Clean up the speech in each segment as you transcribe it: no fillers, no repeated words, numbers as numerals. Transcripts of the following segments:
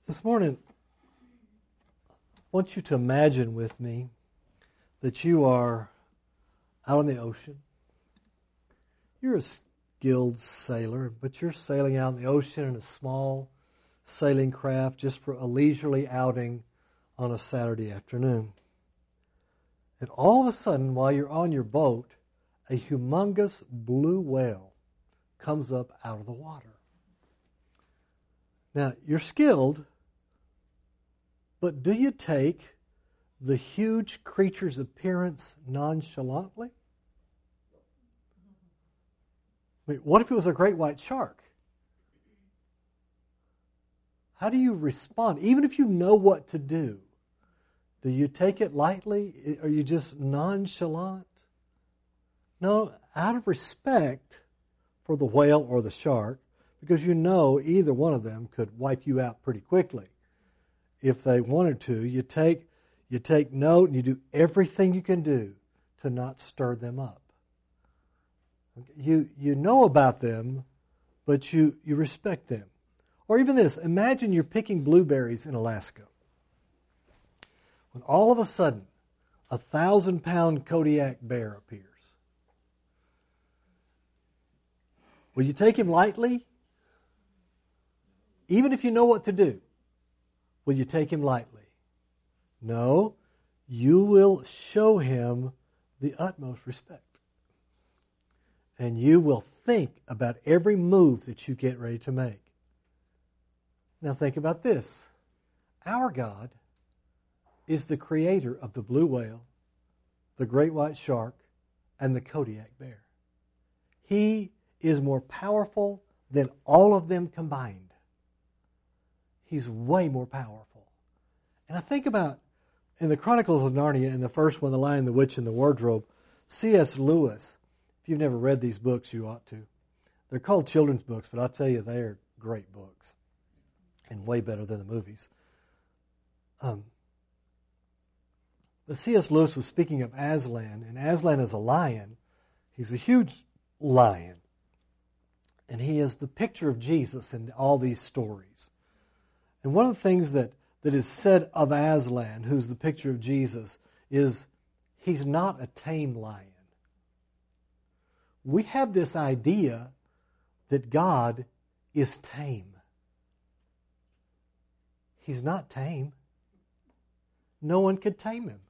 This morning, I want you to imagine with me that you are out on the ocean. You're a skilled sailor, but you're sailing out in the ocean in a small sailing craft just for a leisurely outing on a Saturday afternoon. And all of a sudden, while you're on your boat, a humongous blue whale comes up out of the water. Now, you're skilled, but do you take the huge creature's appearance nonchalantly? I mean, what if it was a great white shark? How do you respond? Even if you know what to do, do you take it lightly? Are you just nonchalant? No, out of respect for the whale or the shark, because you know either one of them could wipe you out pretty quickly. If they wanted to, you take note and you do everything you can do to not stir them up. You know about them, but you respect them. Or even this, imagine you're picking blueberries in Alaska. When all of a sudden, a 1,000-pound Kodiak bear appears. Will you take him lightly? Even if you know what to do, will you take him lightly? No, you will show him the utmost respect. And you will think about every move that you get ready to make. Now think about this. Our God is the creator of the blue whale, the great white shark, and the Kodiak bear. He is more powerful than all of them combined. He's way more powerful. And I think about, in the Chronicles of Narnia, in the first one, The Lion, the Witch, and the Wardrobe, C.S. Lewis, if you've never read these books, you ought to. They're called children's books, but I'll tell you, they're great books. And way better than the movies. But C.S. Lewis was speaking of Aslan, and Aslan is a lion. He's a huge lion. And he is the picture of Jesus in all these stories. And one of the things that is said of Aslan, who's the picture of Jesus, is he's not a tame lion. We have this idea that God is tame. He's not tame. No one could tame him.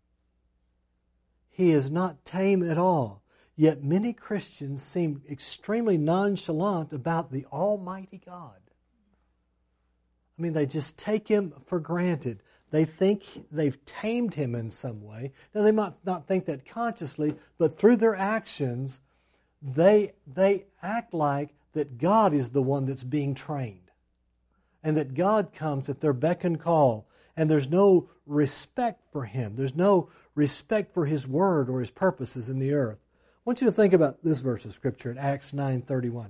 He is not tame at all. Yet many Christians seem extremely nonchalant about the Almighty God. I mean, they just take him for granted. They think they've tamed him in some way. Now, they might not think that consciously, but through their actions, they act like that God is the one that's being trained. And that God comes at their beck and call. And there's no respect for him. There's no respect for his word or his purposes in the earth. I want you to think about this verse of Scripture in Acts 9:31. It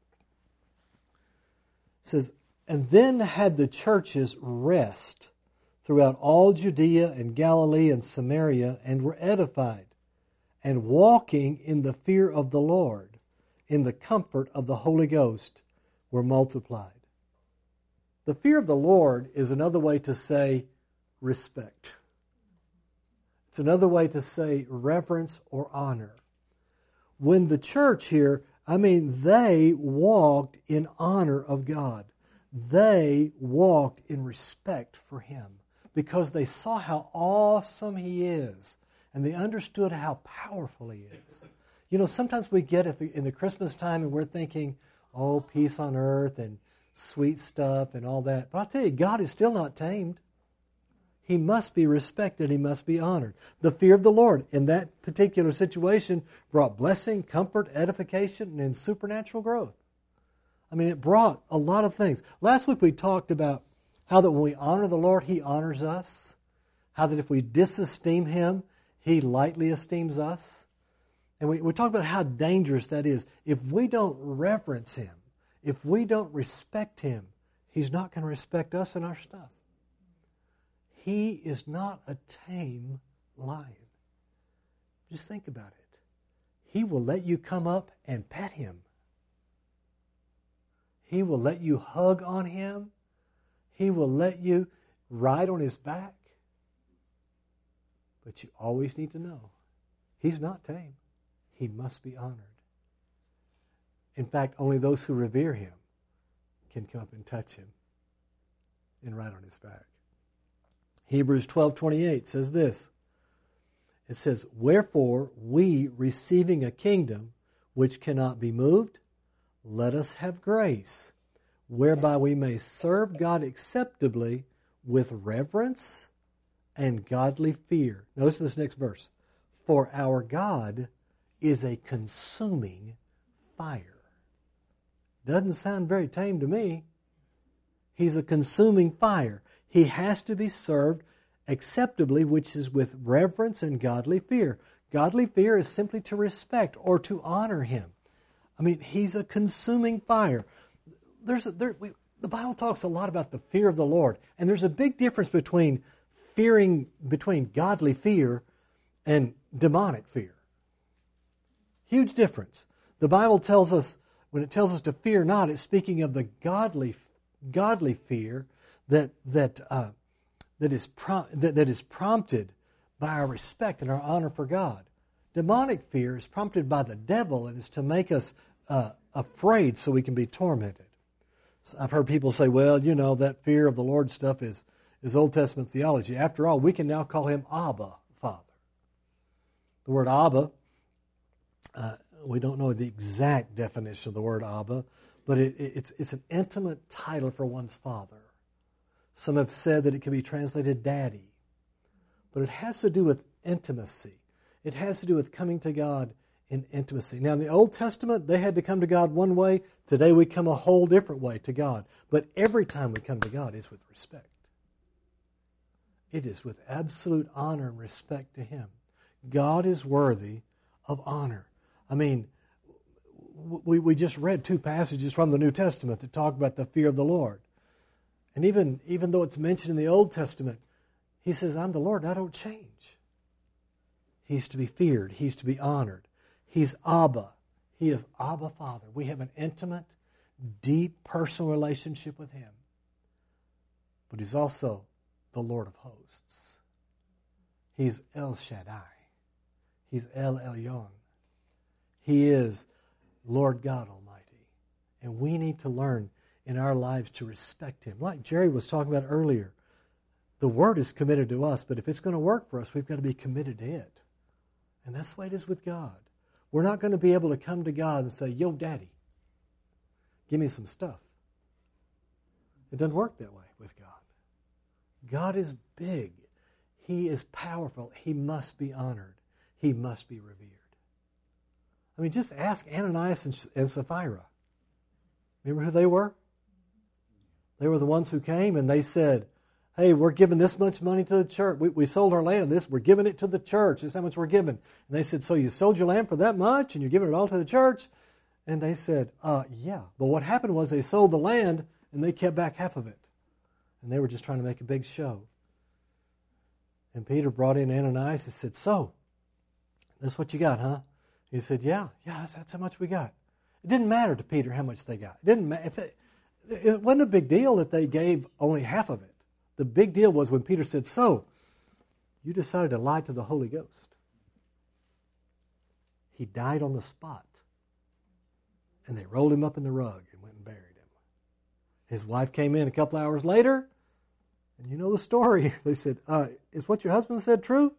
says, "And then had the churches rest throughout all Judea and Galilee and Samaria, and were edified, and walking in the fear of the Lord, in the comfort of the Holy Ghost, were multiplied." The fear of the Lord is another way to say respect. It's another way to say reverence or honor. When the church here, they walked in honor of God. They walked in respect for Him because they saw how awesome He is and they understood how powerful He is. You know, sometimes we get in the Christmas time and we're thinking, oh, peace on earth and sweet stuff and all that. But I'll tell you, God is still not tamed. He must be respected. He must be honored. The fear of the Lord in that particular situation brought blessing, comfort, edification, and supernatural growth. I mean, it brought a lot of things. Last week we talked about how that when we honor the Lord, He honors us. How that if we disesteem Him, He lightly esteems us. And we talked about how dangerous that is. If we don't reverence Him, if we don't respect Him, He's not going to respect us and our stuff. He is not a tame lion. Just think about it. He will let you come up and pet Him. He will let you hug on Him. He will let you ride on His back. But you always need to know, He's not tame. He must be honored. In fact, only those who revere Him can come up and touch Him and ride on His back. Hebrews 12:28 says this. It says, "Wherefore we, receiving a kingdom which cannot be moved, let us have grace, whereby we may serve God acceptably with reverence and godly fear." Now listen to this next verse. "For our God is a consuming fire." Doesn't sound very tame to me. He's a consuming fire. He has to be served acceptably, which is with reverence and godly fear. Godly fear is simply to respect or to honor Him. I mean, He's a consuming fire. The Bible talks a lot about the fear of the Lord, and there's a big difference between godly fear and demonic fear. Huge difference. The Bible tells us, when it tells us to fear not, it's speaking of the godly fear that is prompted by our respect and our honor for God. Demonic fear is prompted by the devil and is to make us afraid so we can be tormented. So I've heard people say, well, that fear of the Lord stuff is Old Testament theology. After all, we can now call Him Abba, Father. The word Abba, we don't know the exact definition of the word Abba, but it's an intimate title for one's father. Some have said that it can be translated daddy. But it has to do with intimacy. It has to do with coming to God in intimacy. Now, in the Old Testament, they had to come to God one way. Today, we come a whole different way to God. But every time we come to God is with respect. It is with absolute honor and respect to Him. God is worthy of honor. I mean, we just read 2 passages from the New Testament that talk about the fear of the Lord. And even though it's mentioned in the Old Testament, He says, I'm the Lord and I don't change. He's to be feared. He's to be honored. He's Abba. He is Abba Father. We have an intimate, deep, personal relationship with Him. But He's also the Lord of hosts. He's El Shaddai. He's El Elyon. He is Lord God Almighty. And we need to learn in our lives to respect Him. Like Jerry was talking about earlier, the Word is committed to us, but if it's going to work for us, we've got to be committed to it. And that's the way it is with God. We're not going to be able to come to God and say, yo, Daddy, give me some stuff. It doesn't work that way with God. God is big. He is powerful. He must be honored. He must be revered. I mean, just ask Ananias and Sapphira. Remember who they were? They were the ones who came and they said, hey, we're giving this much money to the church. We sold our land. We're giving it to the church. This is how much we're giving. And they said, so you sold your land for that much and you're giving it all to the church? And they said, yeah. But what happened was they sold the land and they kept back half of it. And they were just trying to make a big show. And Peter brought in Ananias and said, so, that's what you got, huh? He said, yeah, that's how much we got. It didn't matter to Peter how much they got. It didn't matter. It wasn't a big deal that they gave only half of it. The big deal was when Peter said, so, you decided to lie to the Holy Ghost. He died on the spot. And they rolled him up in the rug and went and buried him. His wife came in a couple hours later, and you know the story. They said, is what your husband said true?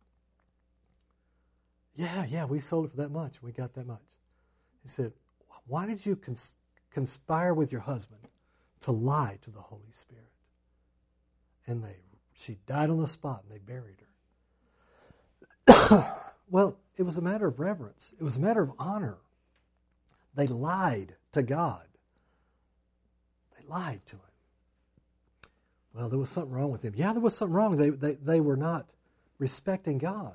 Yeah, we sold it for that much. We got that much. He said, why did you conspire with your husband to lie to the Holy Spirit? And she died on the spot, and they buried her. Well, it was a matter of reverence. It was a matter of honor. They lied to God. They lied to Him. Well, there was something wrong with them. Yeah, there was something wrong. They were not respecting God.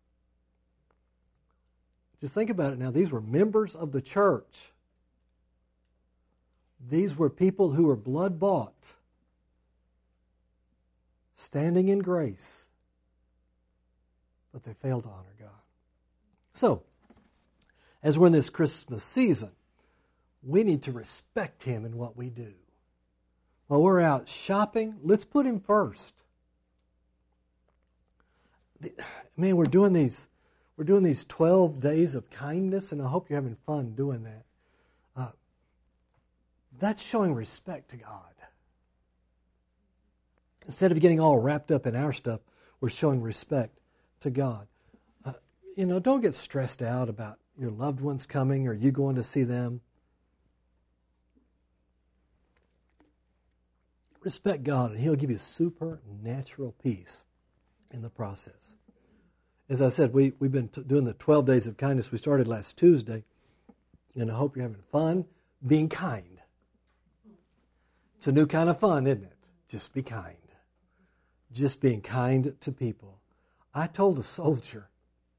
Just think about it now. These were members of the church. These were people who were blood-bought, standing in grace, but they failed to honor God. So, as we're in this Christmas season, we need to respect Him in what we do. While we're out shopping, let's put Him first. Man, we're doing these 12 days of kindness, and I hope you're having fun doing that. That's showing respect to God. Instead of getting all wrapped up in our stuff, we're showing respect to God. Don't get stressed out about your loved ones coming or you going to see them. Respect God, and He'll give you supernatural peace in the process. As I said, we've been doing the 12 days of kindness. We started last Tuesday, and I hope you're having fun being kind. It's a new kind of fun, isn't it? Just be kind. Just being kind to people. I told a soldier,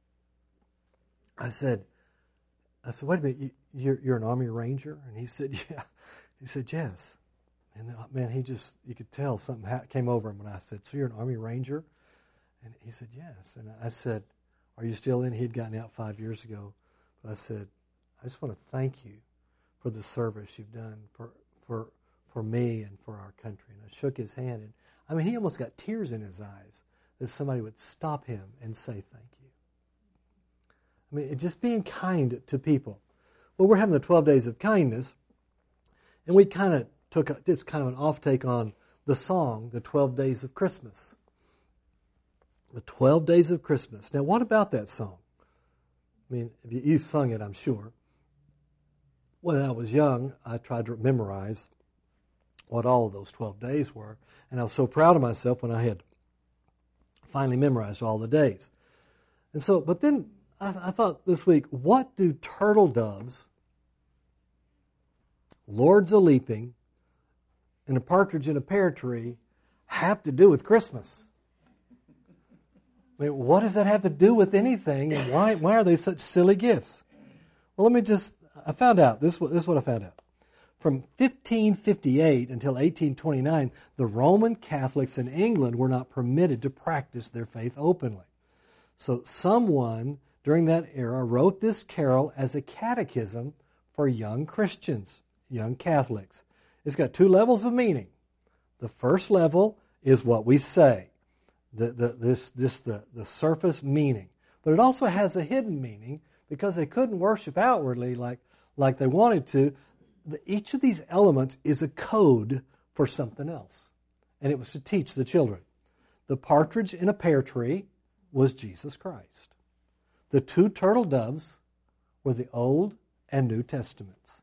I said, wait a minute, you're an Army Ranger? And he said, yeah. He said, yes. And man, you could tell something came over him when I said, so you're an Army Ranger? And he said, yes. And I said, are you still in? He had gotten out 5 years ago. But I said, I just want to thank you for the service you've done for me and for our country. And I shook his hand. And he almost got tears in his eyes that somebody would stop him and say thank you. Just being kind to people. Well, we're having the 12 days of kindness. And we kind of it's kind of an off-take on the song, The 12 Days of Christmas. The 12 Days of Christmas. Now, what about that song? You've sung it, I'm sure. When I was young, I tried to memorize what all of those 12 days were, and I was so proud of myself when I had finally memorized all the days. And so, but then I thought this week, what do turtle doves, lords a-leaping, and a partridge in a pear tree have to do with Christmas? What does that have to do with anything, and why are they such silly gifts? Well, I found out, this is what I found out. From 1558 until 1829, the Roman Catholics in England were not permitted to practice their faith openly. So someone during that era wrote this carol as a catechism for young Christians, young Catholics. It's got two levels of meaning. The first level is what we say, the surface meaning. But it also has a hidden meaning because they couldn't worship outwardly like they wanted to. Each of these elements is a code for something else. And it was to teach the children. The partridge in a pear tree was Jesus Christ. The two turtle doves were the Old and New Testaments.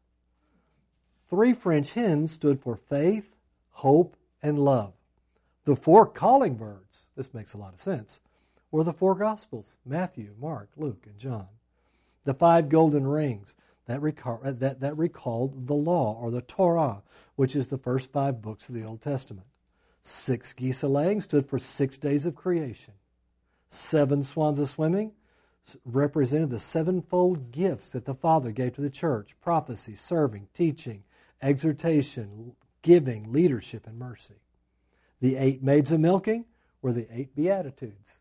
3 French hens stood for faith, hope, and love. The 4 calling birds, this makes a lot of sense, were the 4 Gospels, Matthew, Mark, Luke, and John. The 5 golden rings, that recalled the law, or the Torah, which is the first 5 books of the Old Testament. 6 geese a-laying stood for 6 days of creation. 7 swans a-swimming represented the 7-fold gifts that the Father gave to the church: prophecy, serving, teaching, exhortation, giving, leadership, and mercy. The 8 maids a-milking were the 8 Beatitudes.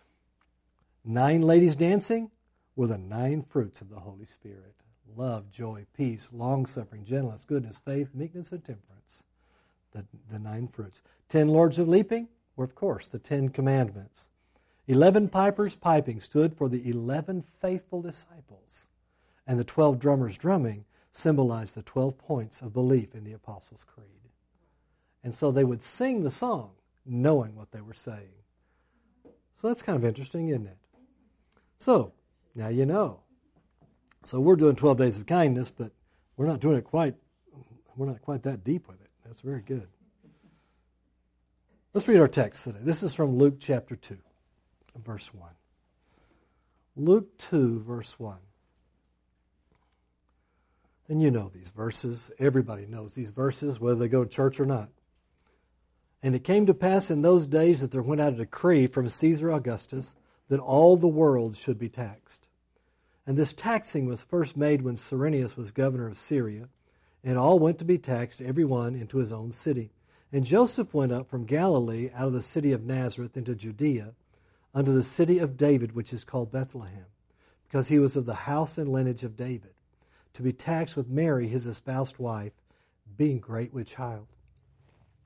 9 ladies dancing were the 9 fruits of the Holy Spirit: love, joy, peace, long-suffering, gentleness, goodness, faith, meekness, and temperance. The 9 fruits. 10 lords of leaping were, of course, the 10 commandments. 11 pipers piping stood for the 11 faithful disciples. And the 12 drummers drumming symbolized the 12 points of belief in the Apostles' Creed. And so they would sing the song knowing what they were saying. So that's kind of interesting, isn't it? So, now you know. So we're doing 12 days of kindness, but we're not quite that deep with it. That's very good. Let's read our text today. This is from Luke chapter 2, verse 1. Luke 2, verse 1. And you know these verses. Everybody knows these verses, whether they go to church or not. And it came to pass in those days that there went out a decree from Caesar Augustus that all the world should be taxed. And this taxing was first made when Cyrenius was governor of Syria, and all went to be taxed, every one into his own city. And Joseph went up from Galilee out of the city of Nazareth into Judea, unto the city of David, which is called Bethlehem, because he was of the house and lineage of David, to be taxed with Mary, his espoused wife, being great with child.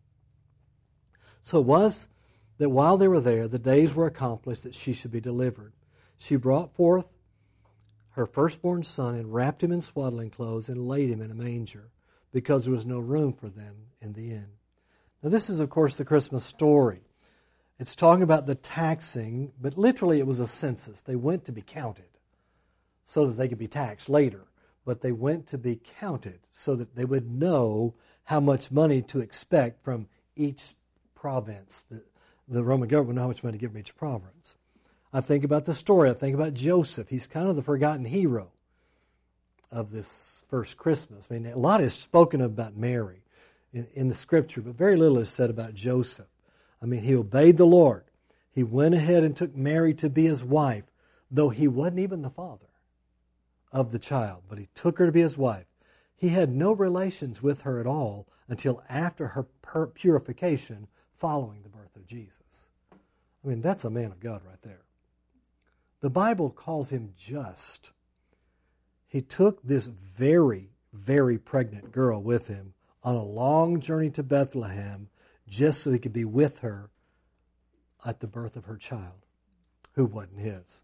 So it was that while they were there, the days were accomplished that she should be delivered. She brought forth her firstborn son and wrapped him in swaddling clothes and laid him in a manger, because there was no room for them in the inn. Now this is, of course, the Christmas story. It's talking about the taxing, but literally it was a census. They went to be counted so that they could be taxed later. But they went to be counted so that they would know how much money to expect from each province. The Roman government would know how much money to give from each province. I think about the story. I think about Joseph. He's kind of the forgotten hero of this first Christmas. I mean, a lot is spoken about Mary in the Scripture, but very little is said about Joseph. I mean, he obeyed the Lord. He went ahead and took Mary to be his wife, though he wasn't even the father of the child, but he took her to be his wife. He had no relations with her at all until after her purification following the birth of Jesus. I mean, that's a man of God right there. The Bible calls him just. He took this very, very pregnant girl with him on a long journey to Bethlehem just so he could be with her at the birth of her child, who wasn't his.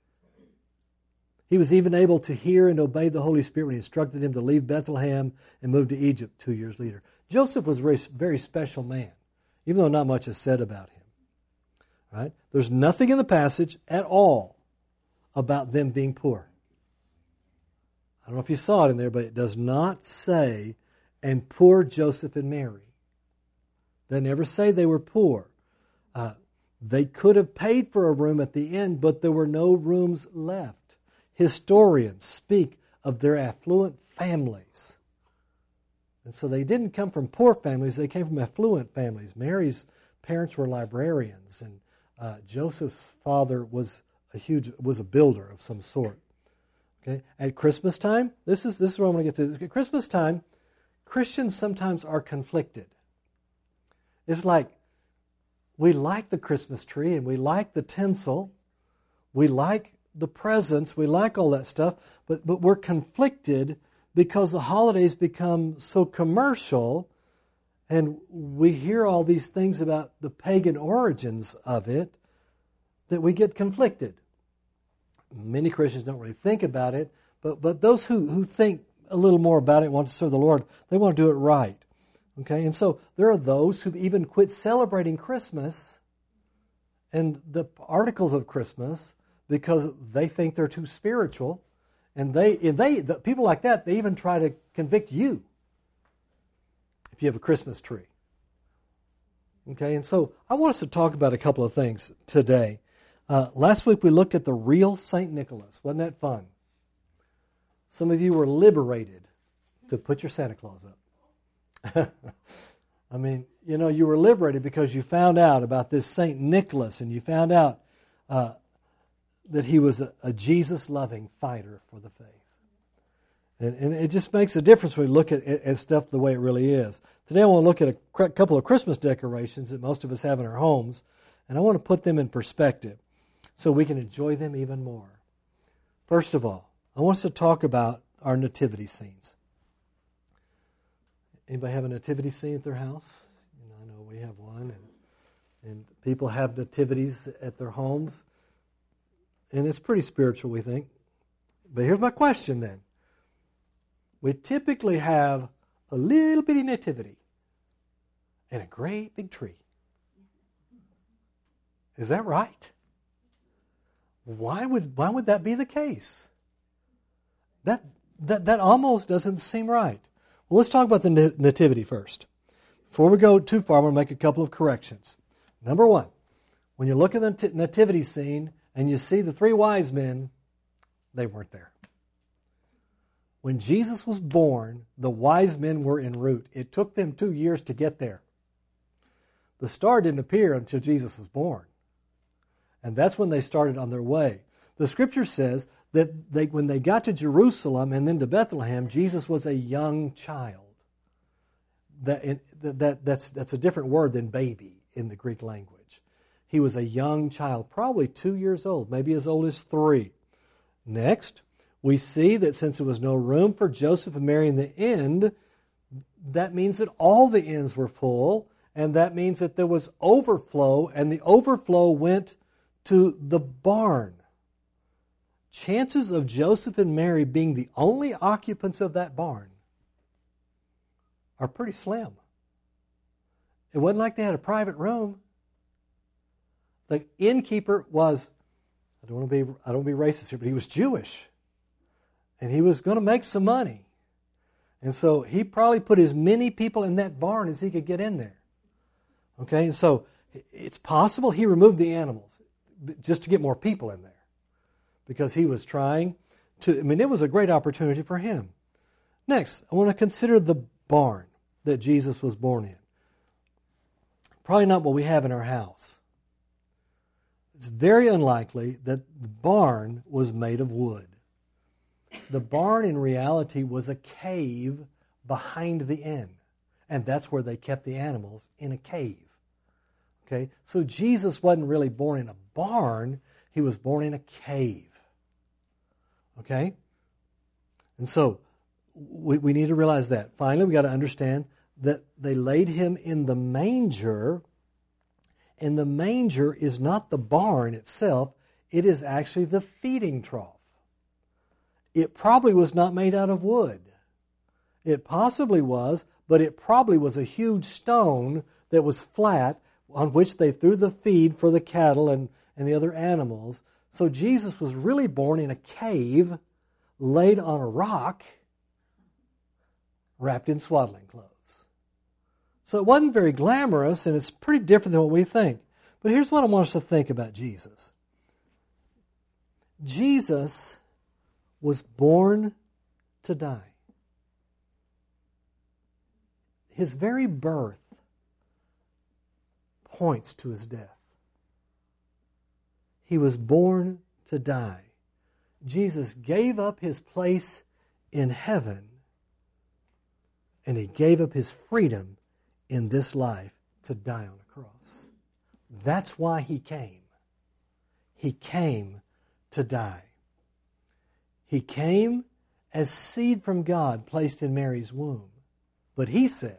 He was even able to hear and obey the Holy Spirit when he instructed him to leave Bethlehem and move to Egypt 2 years later. Joseph was a very, very special man, even though not much is said about him. Right? There's nothing in the passage at all about them being poor. I don't know if you saw it in there, but it does not say, and poor Joseph and Mary. They never say they were poor. They could have paid for a room at the inn, but there were no rooms left. Historians speak of their affluent families. And so they didn't come from poor families, they came from affluent families. Mary's parents were librarians, and Joseph's father was a builder of some sort. Okay? At Christmas time, this is where I'm going to get to. At Christmas time, Christians sometimes are conflicted. It's like we like the Christmas tree and we like the tinsel, we like the presents, we like all that stuff, but we're conflicted because the holidays become so commercial, and we hear all these things about the pagan origins of it that we get conflicted. Many Christians don't really think about it, but those who think a little more about it, want to serve the Lord, they want to do it right. Okay, and so there are those who've even quit celebrating Christmas and the articles of Christmas because they think they're too spiritual, and the people like that, they even try to convict you if you have a Christmas tree. Okay, and so I want us to talk about a couple of things today. Last week we looked at the real St. Nicholas. Wasn't that fun? Some of you were liberated to put your Santa Claus up. I mean, you were liberated because you found out about this St. Nicholas, and you found out that he was a Jesus-loving fighter for the faith. And it just makes a difference when we look at stuff the way it really is. Today I want to look at a couple of Christmas decorations that most of us have in our homes, and I want to put them in perspective so we can enjoy them even more. First of all, I want us to talk about our nativity scenes. Anybody have a nativity scene at their house? I know we have one, and people have nativities at their homes. And it's pretty spiritual, we think. But here's my question then. We typically have a little bitty nativity and a great big tree. Is that right? Why would that be the case? That almost doesn't seem right. Well, let's talk about the nativity first. Before we go too far, I'm going to make a couple of corrections. Number one, when you look at the nativity scene and you see the three wise men, they weren't there. When Jesus was born, the wise men were en route. It took them 2 years to get there. The star didn't appear until Jesus was born. And that's when they started on their way. The Scripture says that when they got to Jerusalem and then to Bethlehem, Jesus was a young child. That's a different word than baby in the Greek language. He was a young child, probably 2 years old, maybe as old as 3. Next, we see that since there was no room for Joseph and Mary in the inn, that means that all the inns were full, And that means that there was overflow, and the overflow went to the barn. Chances of Joseph and Mary being the only occupants of that barn are pretty slim. It wasn't like they had a private room. The innkeeper was, I don't want to be racist here, but he was Jewish. And he was going to make some money. And so he probably put as many people in that barn as he could get in there. Okay, and so it's possible he removed the animals just to get more people in there. Because he was trying to, it was a great opportunity for him. Next, I want to consider the barn that Jesus was born in. Probably not what we have in our house. It's very unlikely that the barn was made of wood. The barn in reality was a cave behind the inn. And that's where they kept the animals, in a cave. Okay, so Jesus wasn't really born in a barn, he was born in a cave. Okay? And so we need to realize that. Finally, we got to understand that they laid him in the manger, and the manger is not the barn itself, it is actually the feeding trough. It probably was not made out of wood. It possibly was, but it probably was a huge stone that was flat on which they threw the feed for the cattle and the other animals. So Jesus was really born in a cave, laid on a rock, wrapped in swaddling clothes. So it wasn't very glamorous, and it's pretty different than what we think. But here's what I want us to think about Jesus. Jesus was born to die. His very birth points to his death. He was born to die. Jesus gave up his place in heaven, and he gave up his freedom in this life to die on a cross. That's why he came. He came to die. He came as seed from God placed in Mary's womb. But he said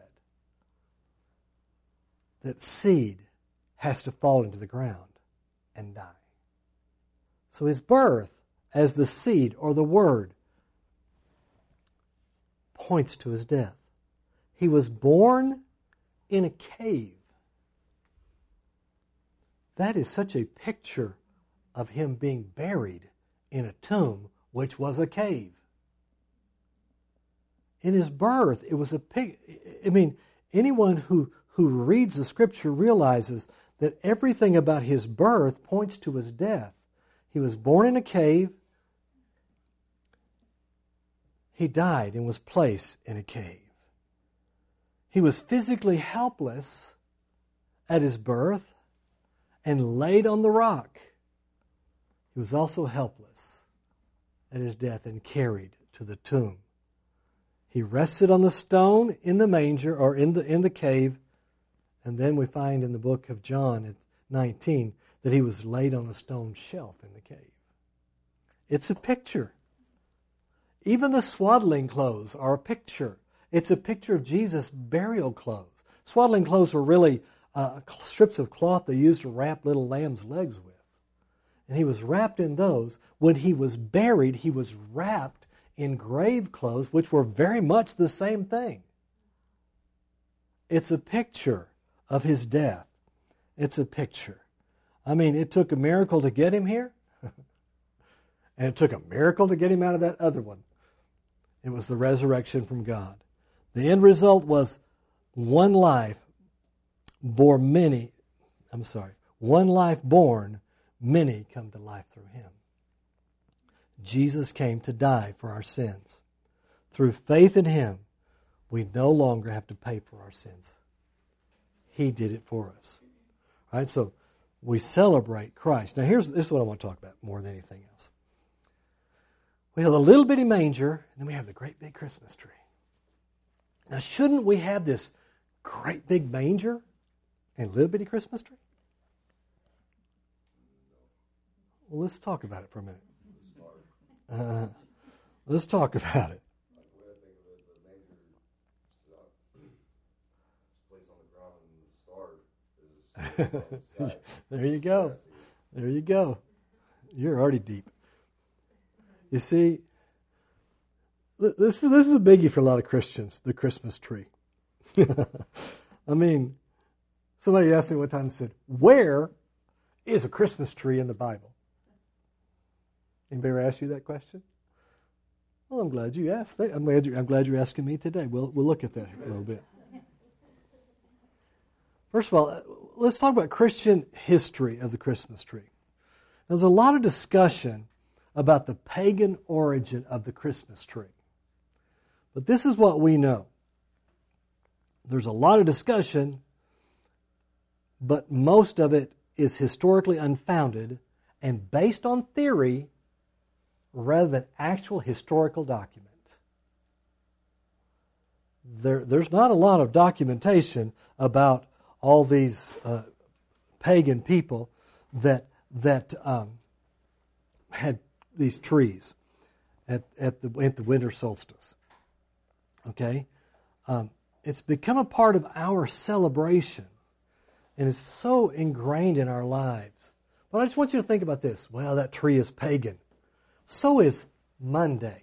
that seed has to fall into the ground and die. So his birth as the seed or the word points to his death. He was born in a cave. That is such a picture of him being buried in a tomb, which was a cave. In his birth, it was a pig. Anyone who reads the Scripture realizes that everything about his birth points to his death. He was born in a cave. He died and was placed in a cave. He was physically helpless at his birth and laid on the rock. He was also helpless at his death and carried to the tomb. He rested on the stone in the manger or in the cave, and then we find in the book of John at 19 that he was laid on a stone shelf in the cave. It's a picture. Even the swaddling clothes are a picture. It's a picture of Jesus' burial clothes. Swaddling clothes were really strips of cloth they used to wrap little lambs' legs with. And he was wrapped in those. When he was buried, he was wrapped in grave clothes, which were very much the same thing. It's a picture of his death. It's a picture. It took a miracle to get him here, and it took a miracle to get him out of that other one. It was the resurrection from God. The end result was one life born, many come to life through him. Jesus came to die for our sins. Through faith in him, we no longer have to pay for our sins. He did it for us. All right, so we celebrate Christ. Now this is what I want to talk about more than anything else. We have a little bitty manger, and then we have the great big Christmas tree. Now, shouldn't we have this great big manger and little bitty Christmas tree? Well, let's talk about it for a minute. Let's talk about it. There you go. There you go. You're already deep. You see, this is a biggie for a lot of Christians, the Christmas tree. I mean, somebody asked me one time and said, where is a Christmas tree in the Bible? Anybody ever asked you that question? Well, I'm glad you asked. I'm glad you're asking me today. We'll look at that a little bit. First of all, let's talk about Christian history of the Christmas tree. There's a lot of discussion about the pagan origin of the Christmas tree. But this is what we know. There's a lot of discussion, but most of it is historically unfounded and based on theory rather than actual historical document. There's not a lot of documentation about all these pagan people that had these trees at the winter solstice. Okay, it's become a part of our celebration, and it's so ingrained in our lives. But I just want you to think about this. Well, that tree is pagan. So is Monday,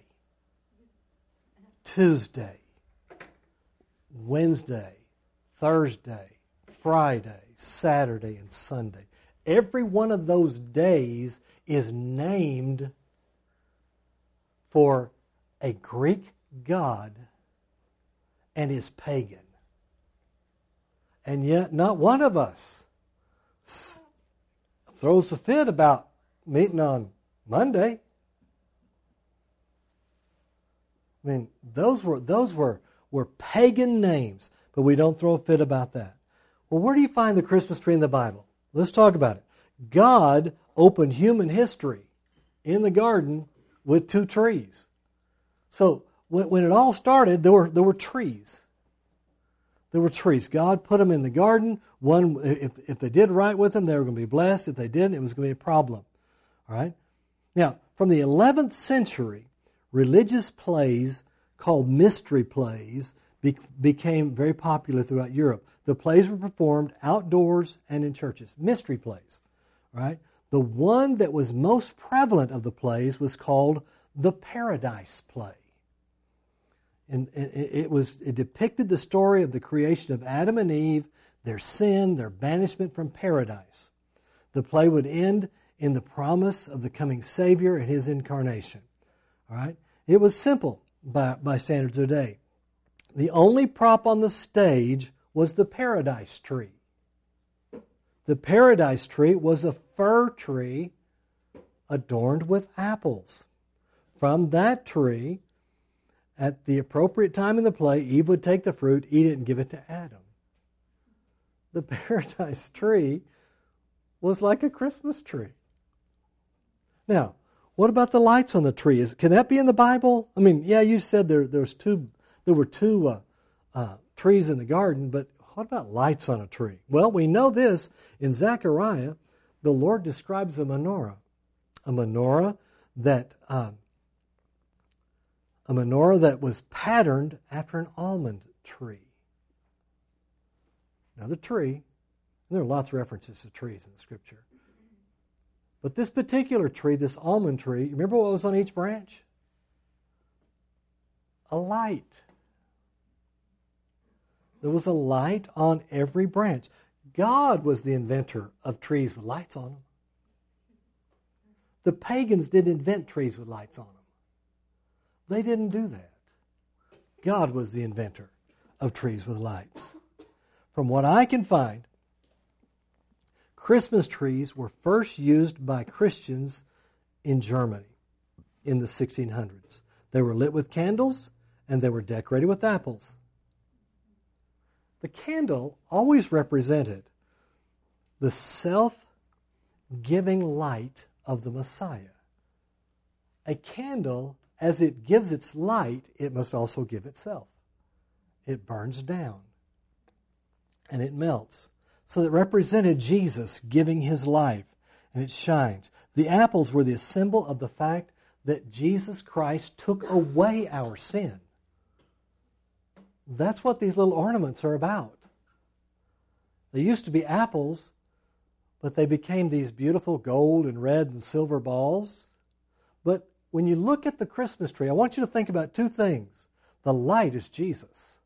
Tuesday, Wednesday, Thursday, Friday, Saturday, and Sunday. Every one of those days is named for a Greek god and is pagan. And yet not one of us throws a fit about meeting on Monday. I mean, those were pagan names, but we don't throw a fit about that. Well, where do you find the Christmas tree in the Bible? Let's talk about it. God opened human history in the garden with 2 trees. So when it all started, there were trees. There were trees. God put them in the garden. One, if they did right with them, they were going to be blessed. If they didn't, it was going to be a problem. All right. Now, from the 11th century, religious plays called mystery plays became very popular throughout Europe. The plays were performed outdoors and in churches. Mystery plays, right? The one that was most prevalent of the plays was called the Paradise Play. And it depicted the story of the creation of Adam and Eve, their sin, their banishment from paradise. The play would end in the promise of the coming Savior and His incarnation. All right? It was simple by standards of the day. The only prop on the stage was the paradise tree. The paradise tree was a fir tree adorned with apples. From that tree, at the appropriate time in the play, Eve would take the fruit, eat it, and give it to Adam. The paradise tree was like a Christmas tree. Now, what about the lights on the tree? Can that be in the Bible? I mean, yeah, you said there were two trees in the garden, but what about lights on a tree? Well, we know this. In Zechariah, the Lord describes a menorah that was patterned after an almond tree. Another tree. There are lots of references to trees in the Scripture. But this particular tree, this almond tree, remember what was on each branch? A light. There was a light on every branch. God was the inventor of trees with lights on them. The pagans didn't invent trees with lights on them. They didn't do that. God was the inventor of trees with lights. From what I can find, Christmas trees were first used by Christians in Germany in the 1600s. They were lit with candles and they were decorated with apples. The candle always represented the self-giving light of the Messiah. A candle, as it gives its light, it must also give itself. It burns down and it melts. So it represented Jesus giving His life, and it shines. The apples were the symbol of the fact that Jesus Christ took away our sin. That's what these little ornaments are about. They used to be apples, but they became these beautiful gold and red and silver balls. But when you look at the Christmas tree, I want you to think about two things. The light is Jesus.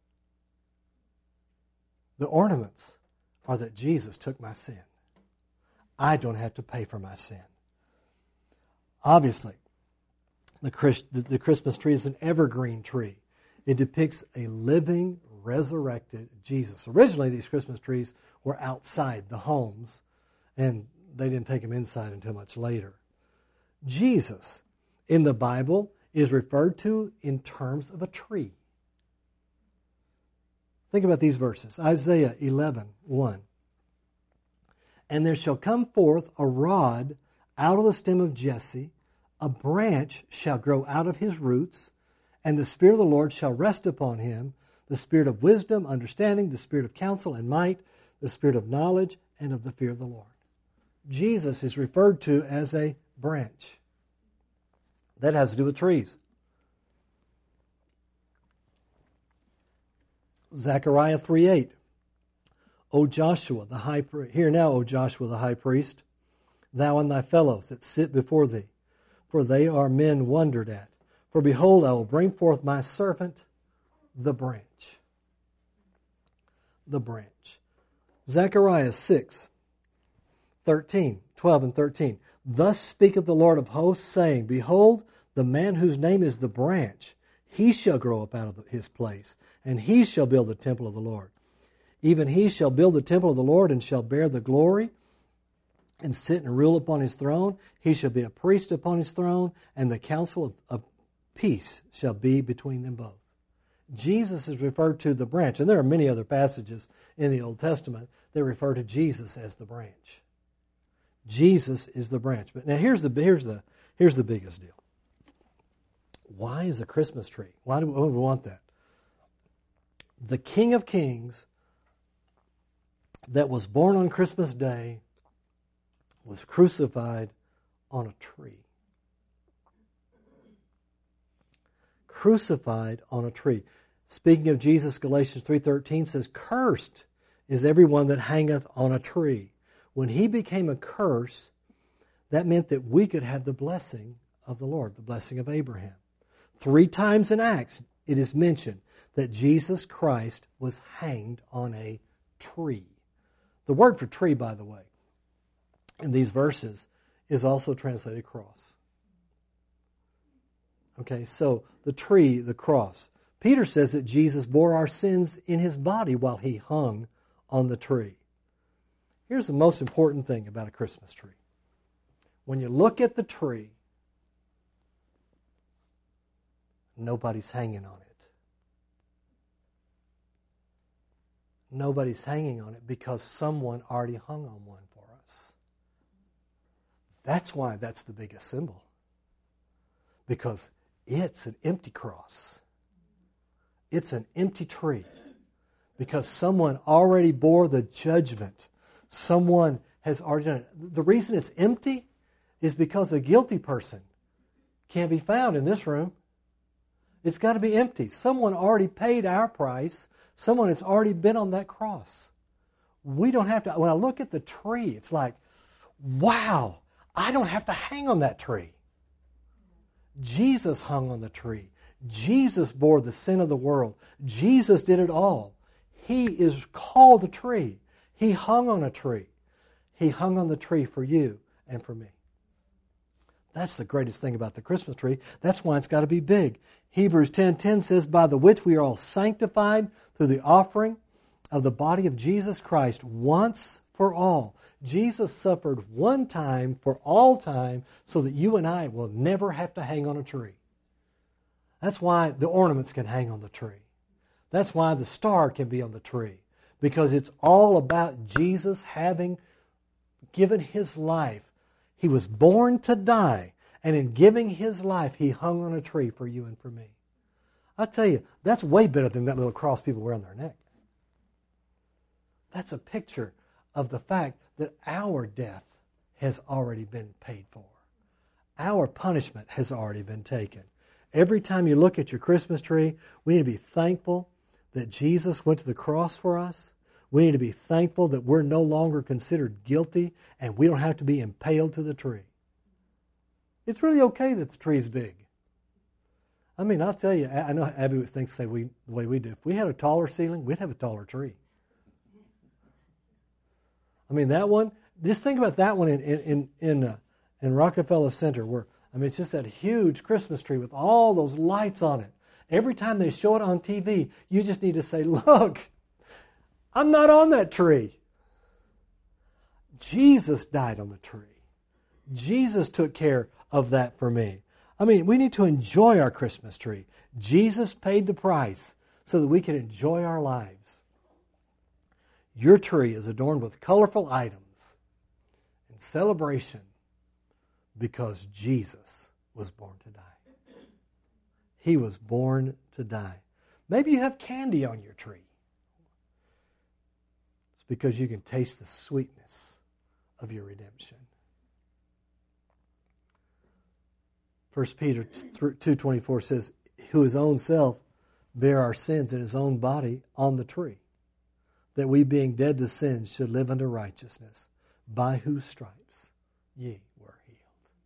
The ornaments are that Jesus took my sin. I don't have to pay for my sin. Obviously, the Christmas tree is an evergreen tree. It depicts a living, resurrected Jesus. Originally, these Christmas trees were outside the homes, and they didn't take them inside until much later. Jesus, in the Bible, is referred to in terms of a tree. Think about these verses. Isaiah 11:1. And there shall come forth a rod out of the stem of Jesse, a branch shall grow out of his roots, and the Spirit of the Lord shall rest upon him, the Spirit of wisdom, understanding, the Spirit of counsel and might, the Spirit of knowledge, and of the fear of the Lord. Jesus is referred to as a branch. That has to do with trees. Zechariah 3:8. O Joshua, the high priest, hear now, O Joshua, the high priest, thou and thy fellows that sit before thee, for they are men wondered at. For behold, I will bring forth my servant, the branch. The branch. Zechariah 6:13, 12 and 13. Thus speaketh the Lord of hosts, saying, Behold, the man whose name is the branch, he shall grow up out of his place, and he shall build the temple of the Lord. Even he shall build the temple of the Lord, and shall bear the glory, and sit and rule upon his throne. He shall be a priest upon his throne, and the counsel of peace shall be between them both. Jesus is referred to the branch, and there are many other passages in the Old Testament that refer to Jesus as the branch. Jesus is the branch. But now here's the biggest deal. Why is a Christmas tree? Why do we want that? The King of Kings that was born on Christmas Day was crucified on a tree. Crucified on a tree. Speaking of Jesus, Galatians 3:13 says, Cursed is everyone that hangeth on a tree. When he became a curse, that meant that we could have the blessing of the Lord, the blessing of Abraham. 3 times in Acts, it is mentioned that Jesus Christ was hanged on a tree. The word for tree, by the way, in these verses is also translated cross. Okay, so the tree, the cross. Peter says that Jesus bore our sins in his body while he hung on the tree. Here's the most important thing about a Christmas tree. When you look at the tree, nobody's hanging on it. Nobody's hanging on it because someone already hung on one for us. That's why that's the biggest symbol. Because it's an empty cross. It's an empty tree. Because someone already bore the judgment. Someone has already done it. The reason it's empty is because a guilty person can't be found in this room. It's got to be empty. Someone already paid our price. Someone has already been on that cross. We don't have to. When I look at the tree, it's like, wow, I don't have to hang on that tree. Jesus hung on the tree. Jesus bore the sin of the world. Jesus did it all. He is called a tree. He hung on a tree. He hung on the tree for you and for me. That's the greatest thing about the Christmas tree. That's why it's got to be big. Hebrews 10:10 says, By the which we are all sanctified through the offering of the body of Jesus Christ once for all. Jesus suffered one time for all time so that you and I will never have to hang on a tree. That's why the ornaments can hang on the tree. That's why the star can be on the tree. Because it's all about Jesus having given His life. He was born to die, and in giving His life, He hung on a tree for you and for me. I tell you, that's way better than that little cross people wear on their neck. That's a picture of the fact that our death has already been paid for. Our punishment has already been taken. Every time you look at your Christmas tree, we need to be thankful that Jesus went to the cross for us. We need to be thankful that we're no longer considered guilty and we don't have to be impaled to the tree. It's really okay that the tree's big. I mean, I'll tell you, I know Abby thinks the way we do. If we had a taller ceiling, we'd have a taller tree. I mean, that one, just think about that one in Rockefeller Center where, I mean, it's just that huge Christmas tree with all those lights on it. Every time they show it on TV, you just need to say, look, I'm not on that tree. Jesus died on the tree. Jesus took care of that for me. I mean, we need to enjoy our Christmas tree. Jesus paid the price so that we can enjoy our lives. Your tree is adorned with colorful items in celebration because Jesus was born to die. He was born to die. Maybe you have candy on your tree. It's because you can taste the sweetness of your redemption. 1 Peter 2:24 says, who his own self bare our sins in his own body on the tree, that we being dead to sins should live unto righteousness, by whose stripes ye were healed.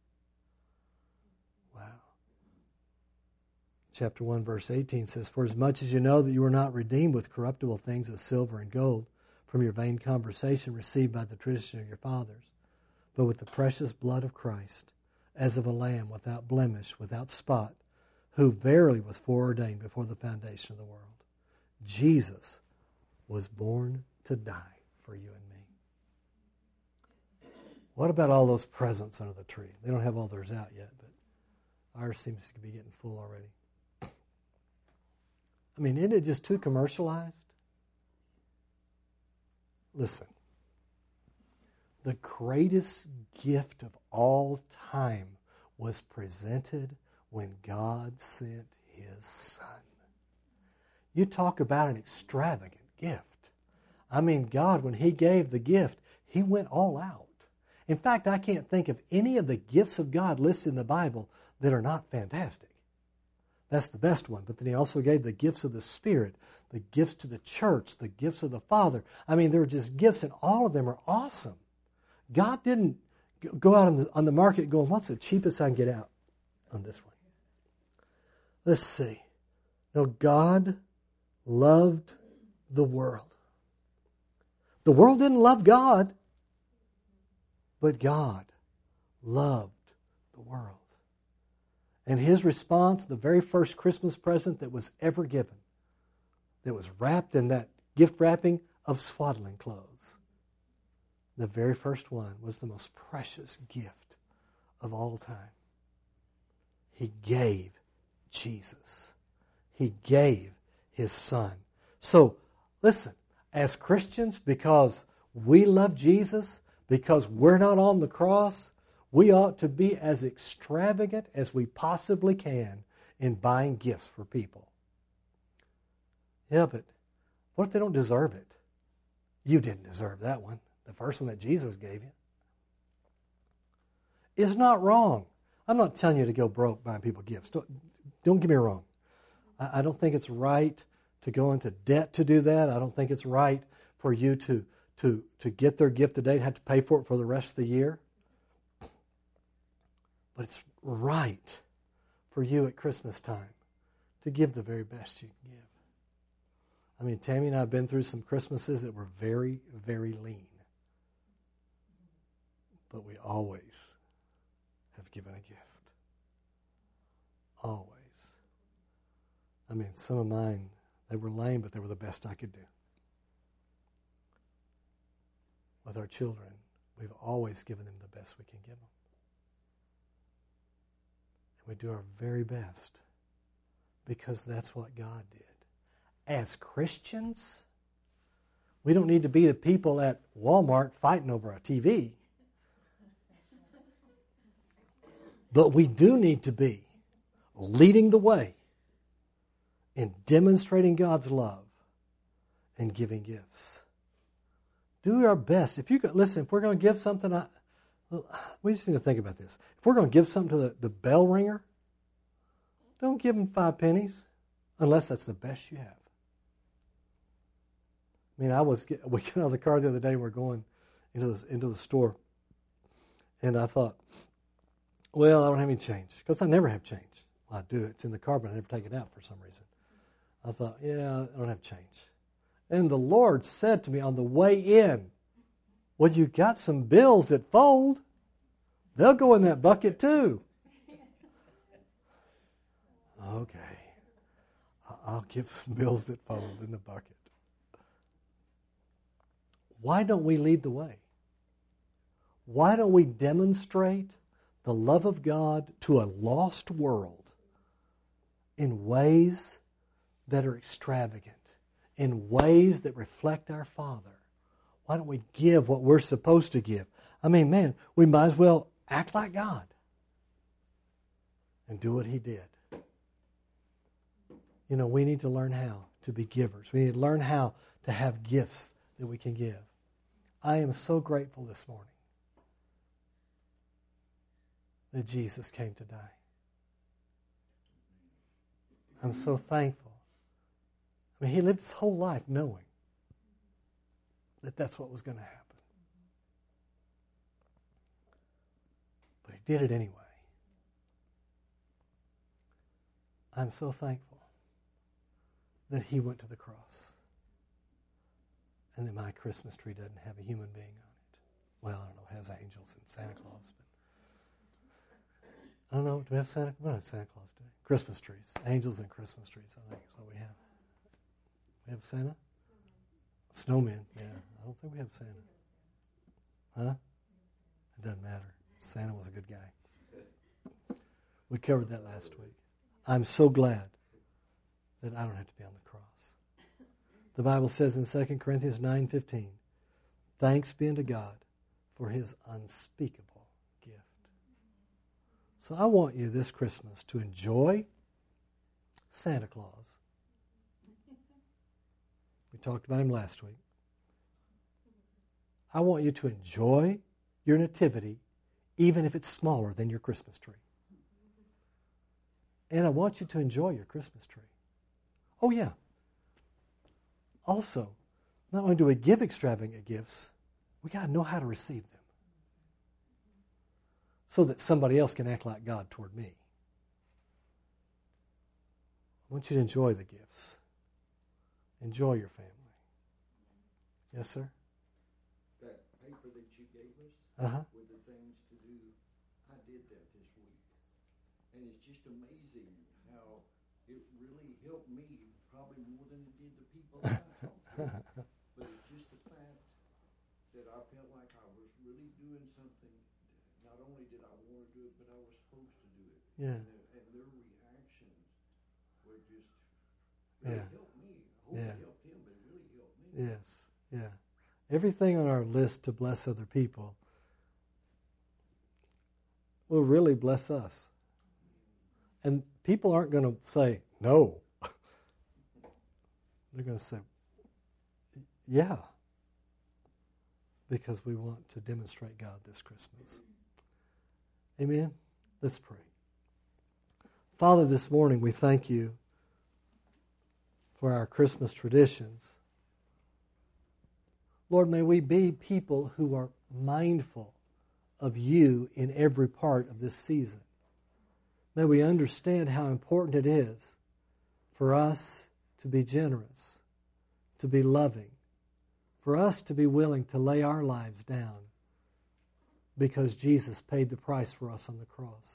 Wow. Chapter 1 verse 18 says, for as much as you know that you were not redeemed with corruptible things as silver and gold from your vain conversation received by the tradition of your fathers, but with the precious blood of Christ, as of a lamb without blemish, without spot, who verily was foreordained before the foundation of the world. Jesus was born to die for you and me. What about all those presents under the tree? They don't have all theirs out yet, but ours seems to be getting full already. I mean, isn't it just too commercialized? Listen. The greatest gift of all time was presented when God sent His Son. You talk about an extravagant gift. I mean, God, when He gave the gift, He went all out. In fact, I can't think of any of the gifts of God listed in the Bible that are not fantastic. That's the best one. But then He also gave the gifts of the Spirit, the gifts to the church, the gifts of the Father. I mean, there are just gifts, and all of them are awesome. God didn't go out on the market going, what's the cheapest I can get out on this one? Let's see. No, God loved the world. The world didn't love God, but God loved the world. And His response, the very first Christmas present that was ever given, that was wrapped in that gift wrapping of swaddling clothes, the very first one was the most precious gift of all time. He gave Jesus. He gave His Son. So, listen, as Christians, because we love Jesus, because we're not on the cross, we ought to be as extravagant as we possibly can in buying gifts for people. Yeah, but what if they don't deserve it? You didn't deserve that one. The first one that Jesus gave you. It's not wrong. I'm not telling you to go broke buying people gifts. Don't get me wrong. I don't think it's right to go into debt to do that. I don't think it's right for you to get their gift today and have to pay for it for the rest of the year. But it's right for you at Christmas time to give the very best you can give. I mean, Tammy and I have been through some Christmases that were very, very lean. But we always have given a gift. Always. I mean, some of mine, they were lame, but they were the best I could do. With our children, we've always given them the best we can give them. And we do our very best because that's what God did. As Christians, we don't need to be the people at Walmart fighting over a TV. But we do need to be leading the way in demonstrating God's love and giving gifts. Do our best. If we're going to give something, we just need to think about this. If we're going to give something to the bell ringer, don't give them 5 pennies unless that's the best you have. I mean, we got out of the car the other day and we're going into the store. And I thought, well, I don't have any change. Because I never have change. Well, I do. It's in the car, but I never take it out for some reason. I thought, yeah, I don't have change. And the Lord said to me on the way in, well, you got some bills that fold. They'll go in that bucket too. Okay. I'll give some bills that fold in the bucket. Why don't we lead the way? Why don't we demonstrate the love of God to a lost world in ways that are extravagant, in ways that reflect our Father? Why don't we give what we're supposed to give? I mean, man, we might as well act like God and do what He did. You know, we need to learn how to be givers. We need to learn how to have gifts that we can give. I am so grateful this morning that Jesus came to die. I'm so thankful. I mean, He lived His whole life knowing that that's what was going to happen. But He did it anyway. I'm so thankful that He went to the cross and that my Christmas tree doesn't have a human being on it. Well, I don't know, it has angels and Santa Claus, but I don't know, do we have Santa? We don't have Santa Claus, do we? Christmas trees. Angels and Christmas trees, I think is what we have. We have Santa? Snowmen, yeah. I don't think we have Santa. Huh? It doesn't matter. Santa was a good guy. We covered that last week. I'm so glad that I don't have to be on the cross. The Bible says in 2 Corinthians 9:15, thanks be unto God for His unspeakable gift. So I want you this Christmas to enjoy Santa Claus. We talked about him last week. I want you to enjoy your nativity, even if it's smaller than your Christmas tree. And I want you to enjoy your Christmas tree. Oh, yeah. Also, not only do we give extravagant gifts, we got to know how to receive them so that somebody else can act like God toward me. I want you to enjoy the gifts. Enjoy your family. Yes, sir? That paper that you gave us with the things to do, I did that this week. And it's just amazing how it really helped me, probably more than it did the people I talked to. But it's just the fact that I felt like I was really doing something. Not only did I want to do it, but I was supposed to do it. Yeah. And their reactions were just really helped me. I hope it helped him, but it really helped me. Yes, yeah. Everything on our list to bless other people will really bless us. And people aren't going to say, no. They're going to say, yeah. Because we want to demonstrate God this Christmas. Amen? Let's pray. Father, this morning we thank you for our Christmas traditions. Lord, may we be people who are mindful of you in every part of this season. May we understand how important it is for us to be generous, to be loving, for us to be willing to lay our lives down because Jesus paid the price for us on the cross.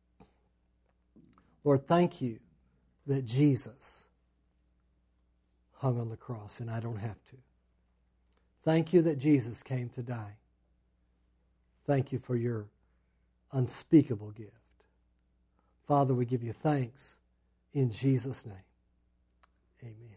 Lord, thank you that Jesus hung on the cross and I don't have to. Thank you that Jesus came to die. Thank you for your unspeakable gift. Father, we give you thanks in Jesus' name. Amen.